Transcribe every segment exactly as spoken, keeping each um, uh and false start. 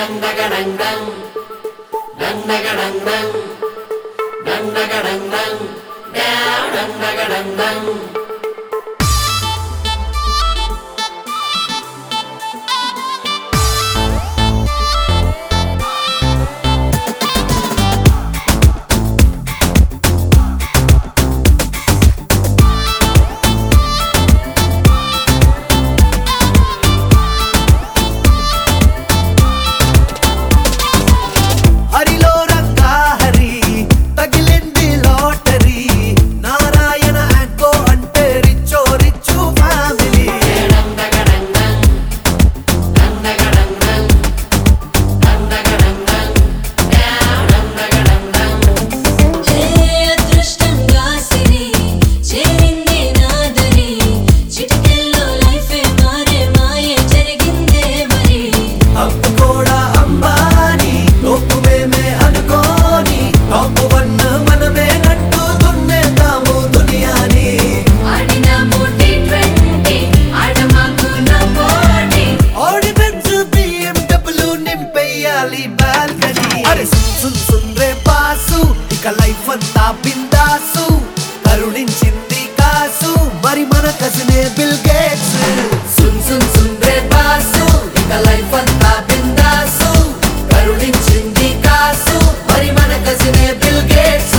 life అంతా బిందాసు కరుణించింది కాసు మరి మన కసినే బిల్ గేట్స్ సున్ సున్ సున్ రే బాసు ఇక లైఫ్ అంతా బిందాసు కరుణించింది కాసు మరి మన కసినే బిల్ గేట్స్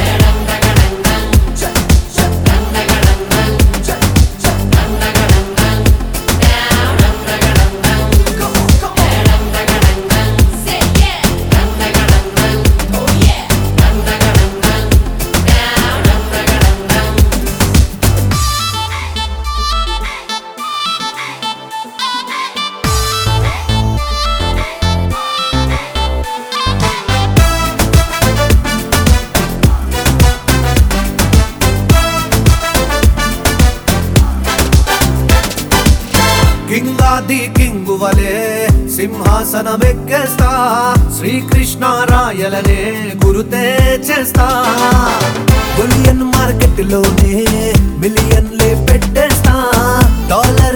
కింగాది కింగు వలే సింహాసనమెక్కేస్తా శ్రీకృష్ణ రాయలనే గురుతే చేస్తా బులియన్ మార్కెట్ లోనే మిలియన్లే పెట్టేస్తా డాలర్